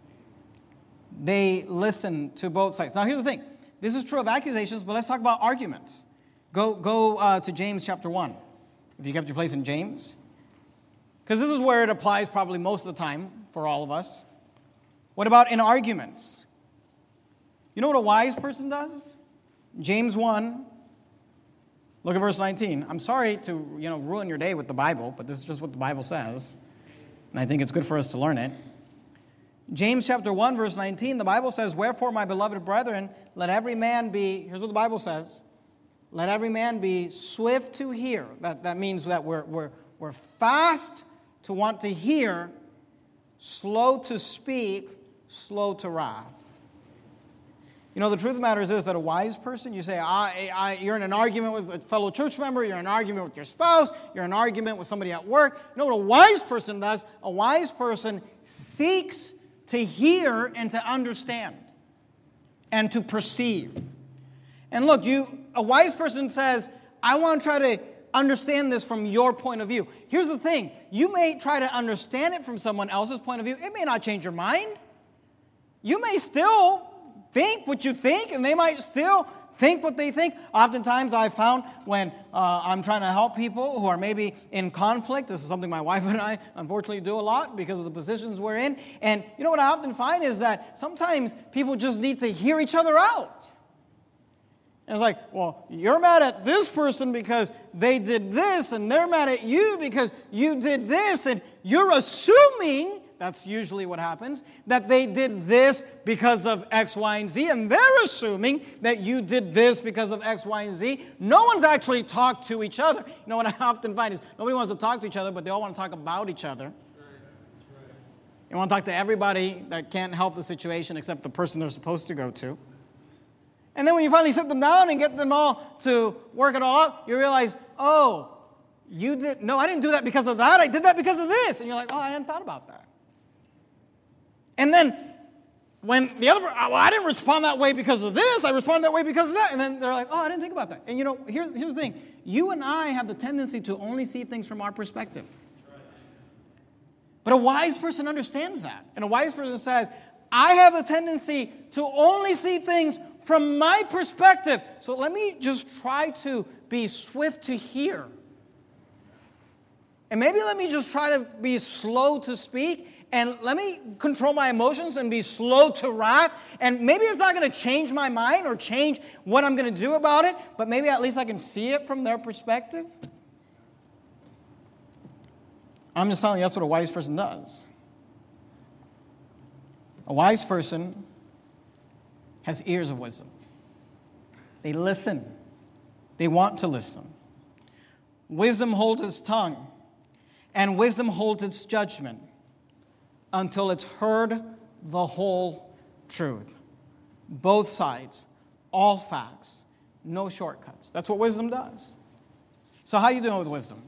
Speaker 1: They listen to both sides. Now, here's the thing. This is true of accusations, but let's talk about arguments. Go to James chapter 1. If you kept your place in James. Because this is where it applies probably most of the time for all of us. What about in arguments? You know what a wise person does? James 1, look at verse 19. I'm sorry to ruin your day with the Bible, but this is just what the Bible says. And I think it's good for us to learn it. James chapter 1, verse 19, the Bible says, wherefore, my beloved brethren, let every man be, here's what the Bible says, let every man be swift to hear. That means that we're fast to want to hear, slow to speak, slow to wrath. The truth of the matter is this, that a wise person, you say, you're in an argument with a fellow church member, you're in an argument with your spouse, you're in an argument with somebody at work. You know what a wise person does? A wise person seeks to hear and to understand and to perceive. And look, a wise person says, I want to try to understand this from your point of view. Here's the thing. You may try to understand it from someone else's point of view. It may not change your mind. You may still think what you think, and they might still think what they think. Oftentimes I've found when I'm trying to help people who are maybe in conflict, this is something my wife and I unfortunately do a lot because of the positions we're in, and you know what I often find is that sometimes people just need to hear each other out. And it's like, well, you're mad at this person because they did this, and they're mad at you because you did this, and you're assuming that's usually what happens, that they did this because of X, Y, and Z, and they're assuming that you did this because of X, Y, and Z. No one's actually talked to each other. You know what I often find is nobody wants to talk to each other, but they all want to talk about each other. They want to talk to everybody that can't help the situation except the person they're supposed to go to. And then when you finally sit them down and get them all to work it all out, you realize, oh, no, I didn't do that because of that. I did that because of this. And you're like, oh, I hadn't thought about that. And then when the other, well, I didn't respond that way because of this. I responded that way because of that. And then they're like, oh, I didn't think about that. And here's the thing. You and I have the tendency to only see things from our perspective. But a wise person understands that. And a wise person says, I have a tendency to only see things from my perspective. So let me just try to be swift to hear. And maybe let me just try to be slow to speak. And let me control my emotions and be slow to wrath. And maybe it's not going to change my mind or change what I'm going to do about it. But maybe at least I can see it from their perspective. I'm just telling you, that's what a wise person does. A wise person has ears of wisdom. They listen. They want to listen. Wisdom holds its tongue, and wisdom holds its judgment until it's heard the whole truth. Both sides, all facts, no shortcuts. That's what wisdom does. So how are you doing with wisdom?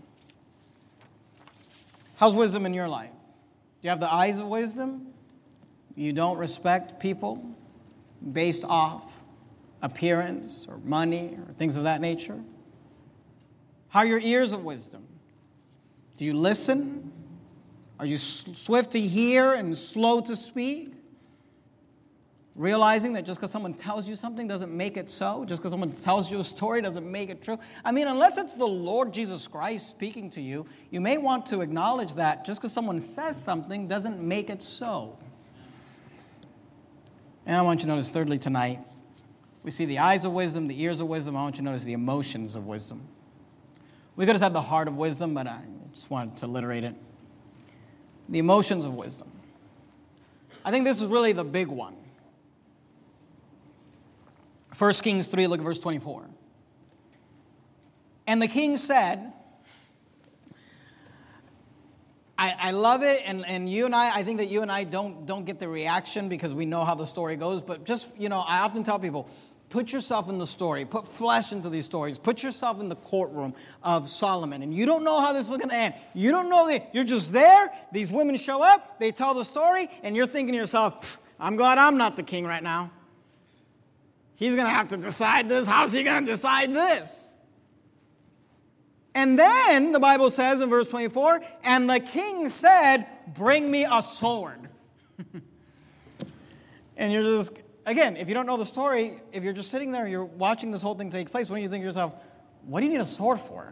Speaker 1: How's wisdom in your life? Do you have the eyes of wisdom? You don't respect people based off appearance or money or things of that nature? How are your ears of wisdom? Do you listen? Are you swift to hear and slow to speak? Realizing that just because someone tells you something doesn't make it so. Just because someone tells you a story doesn't make it true. I mean, unless it's the Lord Jesus Christ speaking to you, you may want to acknowledge that just because someone says something doesn't make it so. And I want you to notice, thirdly, tonight, we see the eyes of wisdom, the ears of wisdom. I want you to notice the emotions of wisdom. We could have said the heart of wisdom, but I just wanted to alliterate it. The emotions of wisdom. I think this is really the big one. 1 Kings 3, look at verse 24. And the king said, I love it, and you and I think that you and I don't get the reaction because we know how the story goes, but just, I often tell people, put yourself in the story, put flesh into these stories, put yourself in the courtroom of Solomon, and you don't know how this is going to end. You don't know you're just there, these women show up, they tell the story, and you're thinking to yourself, I'm glad I'm not the king right now. He's going to have to decide this. How's he going to decide this? And then the Bible says in verse 24, and the king said, bring me a sword. And you're just, again, if you don't know the story, if you're just sitting there, you're watching this whole thing take place, when you think to yourself, what do you need a sword for?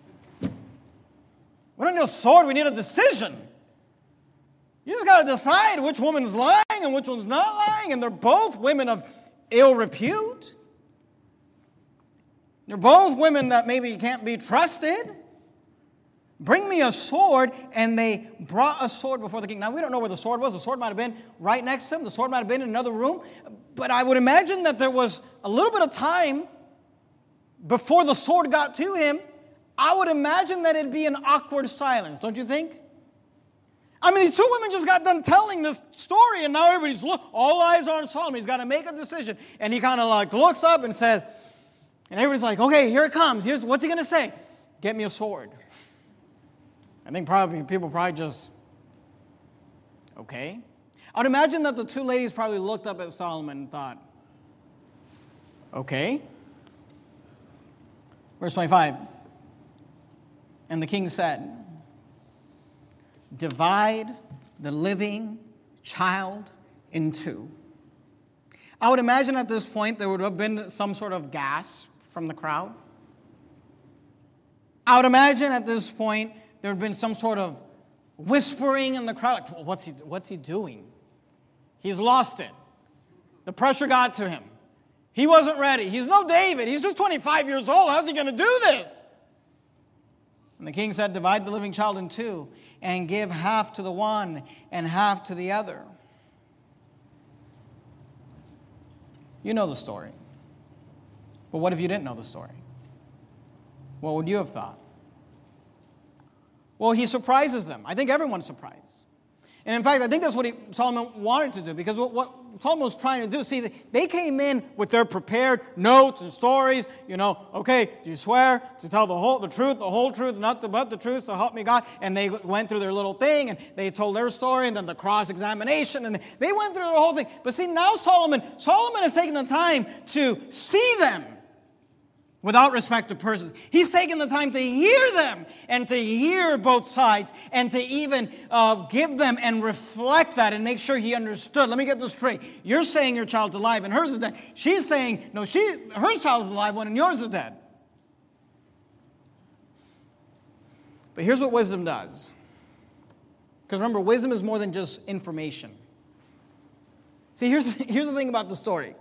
Speaker 1: We don't need a sword, we need a decision. You just got to decide which woman's lying and which one's not lying, and they're both women of ill repute. They're both women that maybe can't be trusted. Bring me a sword, and they brought a sword before the king. Now, we don't know where the sword was. The sword might have been right next to him. The sword might have been in another room. But I would imagine that there was a little bit of time before the sword got to him. I would imagine that it'd be an awkward silence, don't you think? I mean, these two women just got done telling this story, and now everybody's all eyes are on Solomon. He's got to make a decision. And he kind of looks up and says, and everybody's like, okay, here it comes. What's he going to say? Get me a sword. I think people just, okay. I would imagine that the two ladies probably looked up at Solomon and thought, okay. Verse 25. And the king said, divide the living child in two. I would imagine at this point there would have been some sort of gasp from the crowd. I would imagine at this point there would have been some sort of whispering in the crowd. Like, what's he doing? He's lost it. The pressure got to him. He wasn't ready. He's no David. He's just 25 years old. How's he going to do this? And the king said, divide the living child in two, and give half to the one and half to the other. You know the story. But what if you didn't know the story? What would you have thought? Well, he surprises them. I think everyone's surprised. And in fact, I think that's what Solomon wanted to do, because what Solomon was trying to do, see, they came in with their prepared notes and stories, okay, do you swear to tell the truth, the whole truth, nothing but the truth, so help me God? And they went through their little thing, and they told their story, and then the cross-examination, and they went through the whole thing. But see, now Solomon has taken the time to see them without respect to persons. He's taken the time to hear them and to hear both sides and to even give them and reflect that and make sure he understood. Let me get this straight. You're saying your child's alive and hers is dead. She's saying, no, her child's alive one and yours is dead. But here's what wisdom does. Because remember, wisdom is more than just information. See, here's the thing about the story.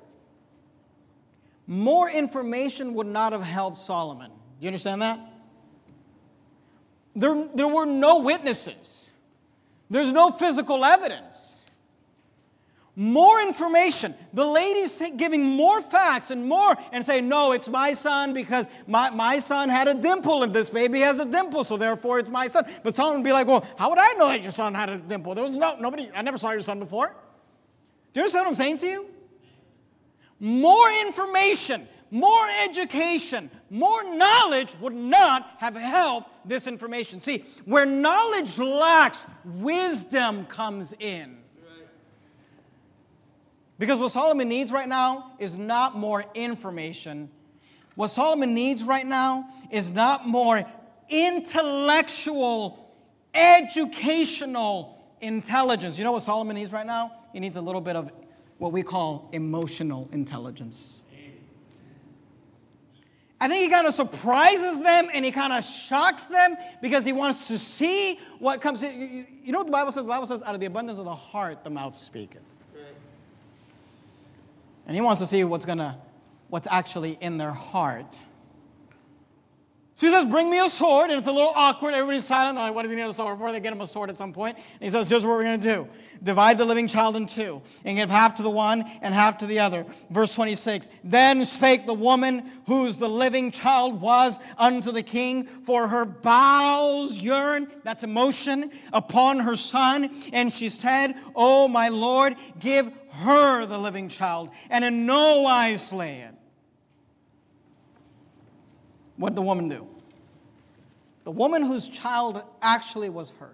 Speaker 1: More information would not have helped Solomon. Do you understand that? There were no witnesses. There's no physical evidence. More information. The lady's giving more facts and say, no, it's my son because my son had a dimple and this baby has a dimple, so therefore it's my son. But Solomon would be like, well, how would I know that your son had a dimple? There was nobody, I never saw your son before. Do you understand what I'm saying to you? More information, more education, more knowledge would not have helped this information. See, where knowledge lacks, wisdom comes in. Because what Solomon needs right now is not more information. What Solomon needs right now is not more intellectual, educational intelligence. You know what Solomon needs right now? He needs a little bit of what we call emotional intelligence. I think he kind of surprises them and he kind of shocks them because he wants to see what comes in. You know what the Bible says? The Bible says, out of the abundance of the heart, the mouth speaketh. And he wants to see what's actually in their heart. So he says, bring me a sword, and it's a little awkward. Everybody's silent. They're like, what does he need a sword for? They get him a sword at some point. And he says, here's what we're going to do. Divide the living child in two, and give half to the one and half to the other. Verse 26, then spake the woman whose the living child was unto the king, for her bowels yearn, that's emotion, upon her son. And she said, O my Lord, give her the living child, and in no wise slay it. What did the woman do? The woman whose child actually was hers.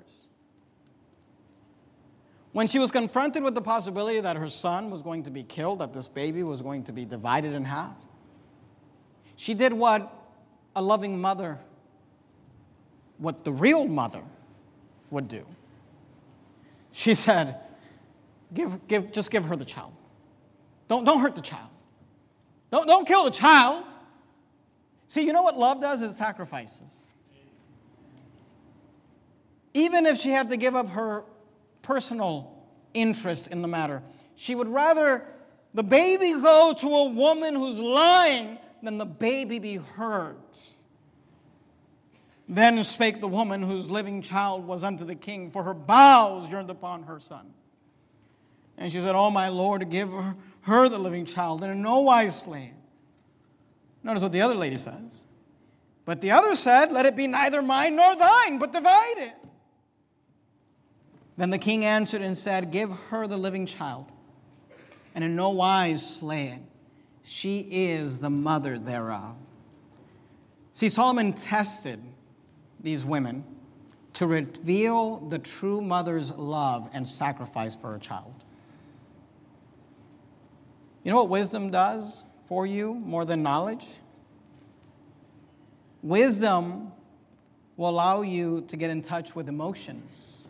Speaker 1: When she was confronted with the possibility that her son was going to be killed, that this baby was going to be divided in half, she did what a loving mother, what the real mother would do. She said, just give her the child. Don't hurt the child. Don't kill the child. See, you know what love does? It sacrifices. Even if she had to give up her personal interest in the matter, she would rather the baby go to a woman who's lying than the baby be hurt. Then spake the woman whose living child was unto the king, for her bowels yearned upon her son. And she said, O my Lord, give her the living child, and in no wise slay it. Notice what the other lady says. But the other said, let it be neither mine nor thine, but divide it. Then the king answered and said, give her the living child, and in no wise slay it. She is the mother thereof. See, Solomon tested these women to reveal the true mother's love and sacrifice for her child. You know what wisdom does for you more than knowledge? Wisdom will allow you to get in touch with emotions.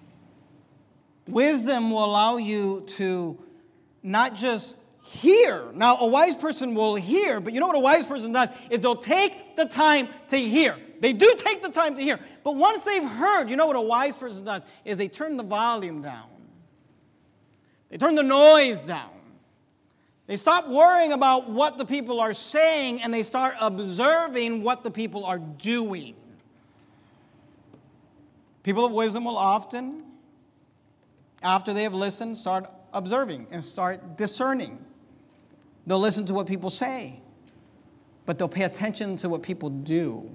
Speaker 1: Wisdom will allow you to not just hear. Now, a wise person will hear, but you know what a wise person does? Is they'll take the time to hear. They do take the time to hear. But once they've heard, you know what a wise person does? Is they turn the volume down. They turn the noise down. They stop worrying about what the people are saying and they start observing what the people are doing. People of wisdom will often, after they have listened, start observing and start discerning. They'll listen to what people say, but they'll pay attention to what people do.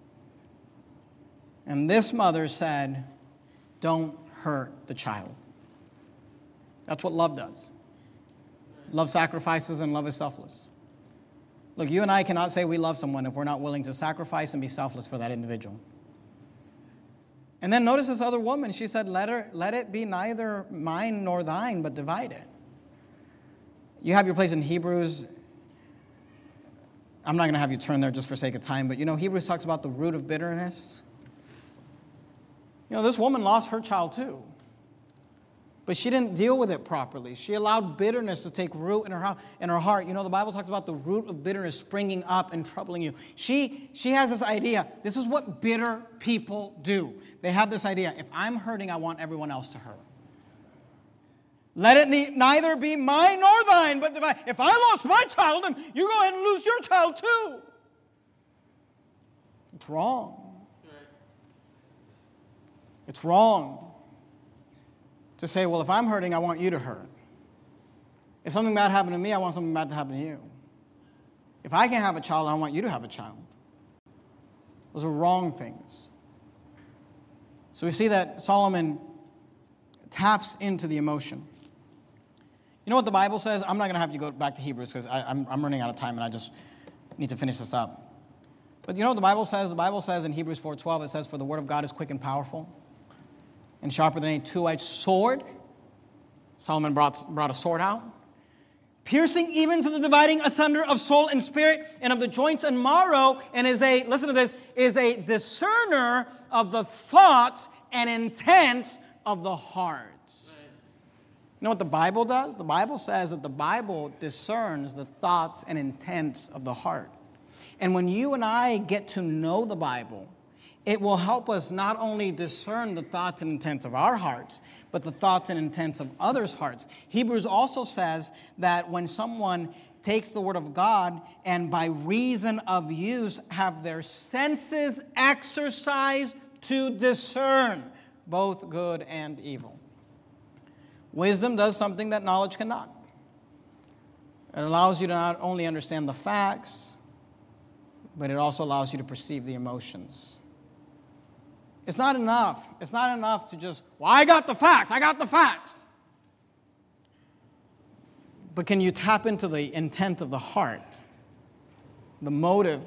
Speaker 1: And this mother said, don't hurt the child. That's what love does. Love sacrifices and love is selfless. Look, you and I cannot say we love someone if we're not willing to sacrifice and be selfless for that individual. And then notice this other woman. She said, let it be neither mine nor thine, but divided. You have your place in Hebrews. I'm not going to have you turn there just for sake of time, but Hebrews talks about the root of bitterness. This woman lost her child too. But she didn't deal with it properly. She allowed bitterness to take root in her heart. The Bible talks about the root of bitterness springing up and troubling you. She has this idea. This is what bitter people do. They have this idea. If I'm hurting, I want everyone else to hurt. Let it neither be mine nor thine, but divine. If I lost my child, then you go ahead and lose your child too. It's wrong. It's wrong to say, well, if I'm hurting, I want you to hurt. If something bad happened to me, I want something bad to happen to you. If I can't have a child, I want you to have a child. Those are wrong things. So we see that Solomon taps into the emotion. You know what the Bible says? I'm not going to have you go back to Hebrews because I'm running out of time and I just need to finish this up. But you know what the Bible says? The Bible says in Hebrews 4:12, it says, for the word of God is quick and powerful and sharper than any two-edged sword. Solomon brought a sword out. Piercing even to the dividing asunder of soul and spirit and of the joints and marrow, and is a discerner of the thoughts and intents of the heart. You know what the Bible does? The Bible says that the Bible discerns the thoughts and intents of the heart. And when you and I get to know the Bible, it will help us not only discern the thoughts and intents of our hearts, but the thoughts and intents of others' hearts. Hebrews also says that when someone takes the Word of God and by reason of use have their senses exercised to discern both good and evil. Wisdom does something that knowledge cannot. It allows you to not only understand the facts, but it also allows you to perceive the emotions. It's not enough. It's not enough to just, well, I got the facts. But can you tap into the intent of the heart, the motive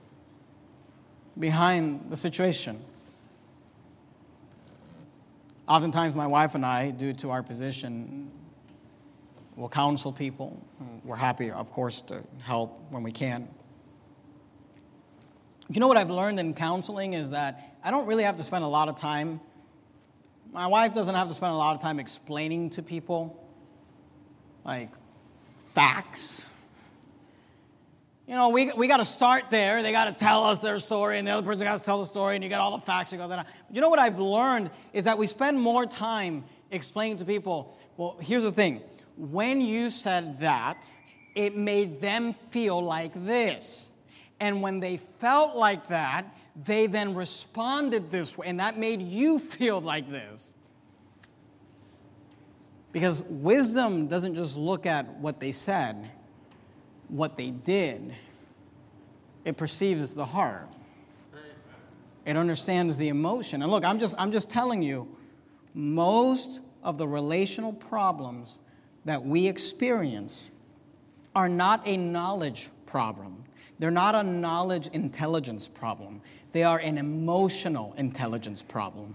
Speaker 1: behind the situation? Oftentimes, my wife and I, due to our position, will counsel people. We're happy, of course, to help when we can. You know what I've learned in counseling is that I don't really have to spend a lot of time. My wife doesn't have to spend a lot of time explaining to people, like, facts. We got to start there. They got to tell us their story, and the other person got to tell the story, and you got all the facts. You go that. But you know what I've learned is that we spend more time explaining to people, well, here's the thing. When you said that, it made them feel like this. And when they felt like that, they then responded this way, and that made you feel like this. Because wisdom doesn't just look at what they said, what they did. It perceives the heart. It understands the emotion. And look, I'm just telling you, most of the relational problems that we experience are not a knowledge problem. They're not a knowledge intelligence problem. They are an emotional intelligence problem.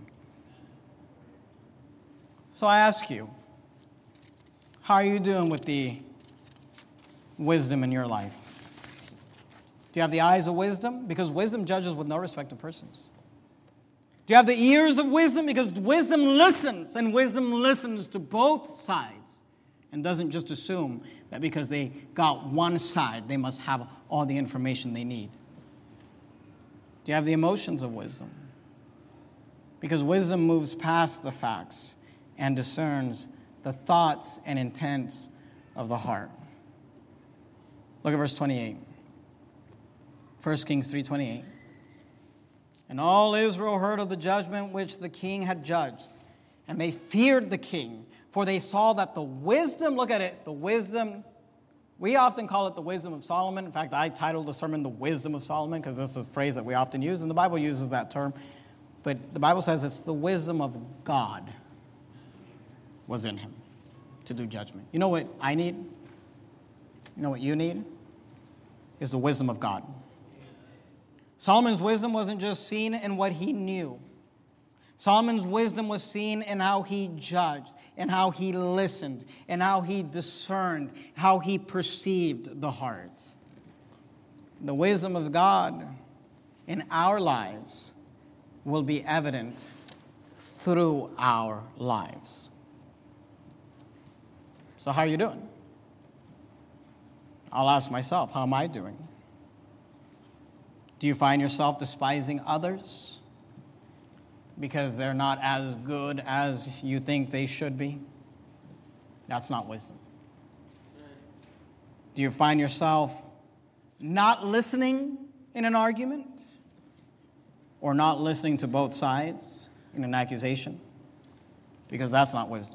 Speaker 1: So I ask you, how are you doing with the wisdom in your life? Do you have the eyes of wisdom? Because wisdom judges with no respect of persons. Do you have the ears of wisdom? Because wisdom listens, and wisdom listens to both sides and doesn't just assume that because they got one side, they must have all the information they need. Do you have the emotions of wisdom? Because wisdom moves past the facts and discerns the thoughts and intents of the heart. Look at verse 28. 1 Kings 3:28. And all Israel heard of the judgment which the king had judged. And they feared the king, for they saw that the wisdom, look at it, the wisdom, we often call it the wisdom of Solomon. In fact, I titled the sermon, The Wisdom of Solomon, because this is a phrase that we often use, and the Bible uses that term. But the Bible says it's the wisdom of God was in him to do judgment. You know what I need? You know what you need? Is the wisdom of God. Solomon's wisdom wasn't just seen in what he knew. Solomon's wisdom was seen in how he judged, in how he listened, in how he discerned, how he perceived the heart. The wisdom of God in our lives will be evident through our lives. So how are you doing? I'll ask myself, how am I doing? Do you find yourself despising others because they're not as good as you think they should be? That's not wisdom. Do you find yourself not listening in an argument or not listening to both sides in an accusation? Because that's not wisdom.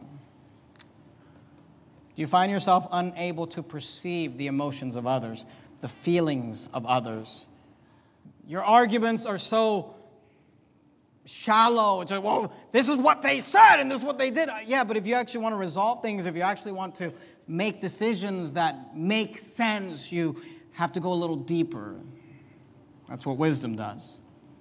Speaker 1: Do you find yourself unable to perceive the emotions of others, the feelings of others? Your arguments are so shallow. It's like, well, this is what they said and this is what they did. Yeah, but if you actually want to resolve things, if you actually want to make decisions that make sense, you have to go a little deeper. That's what wisdom does.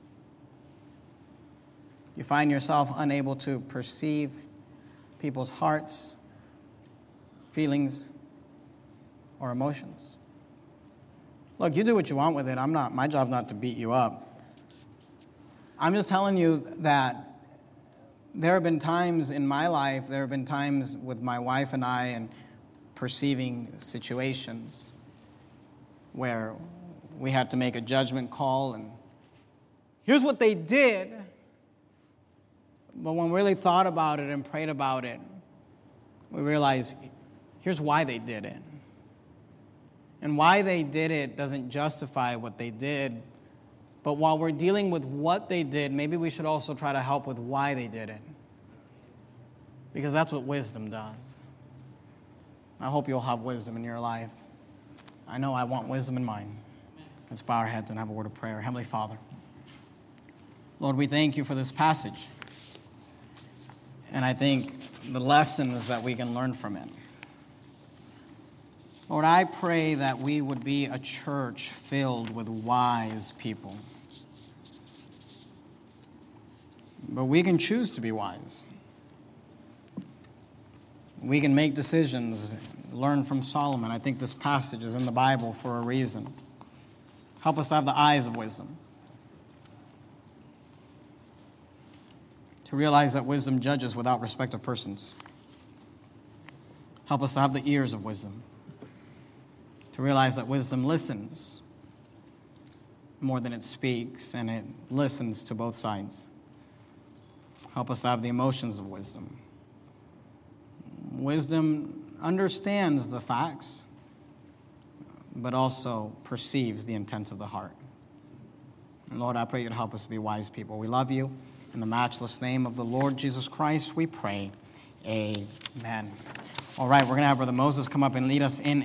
Speaker 1: You find yourself unable to perceive people's hearts, feelings, or emotions. Look, you do what you want with it. My job's not to beat you up. I'm just telling you that there have been times in my life, there have been times with my wife and I and perceiving situations where we had to make a judgment call and here's what they did. But when we really thought about it and prayed about it, we realized here's why they did it. And why they did it doesn't justify what they did. But while we're dealing with what they did, maybe we should also try to help with why they did it. Because that's what wisdom does. I hope you'll have wisdom in your life. I know I want wisdom in mine. Let's bow our heads and have a word of prayer. Heavenly Father, Lord, we thank you for this passage. And I think the lessons that we can learn from it. Lord, I pray that we would be a church filled with wise people. But we can choose to be wise. We can make decisions, learn from Solomon. I think this passage is in the Bible for a reason. Help us to have the eyes of wisdom. To realize that wisdom judges without respect of persons. Help us to have the ears of wisdom. To realize that wisdom listens more than it speaks, and it listens to both sides. Help us to have the emotions of wisdom. Wisdom understands the facts, but also perceives the intents of the heart. And Lord, I pray you'd help us to be wise people. We love you. In the matchless name of the Lord Jesus Christ, we pray. Amen. All right, we're going to have Brother Moses come up and lead us in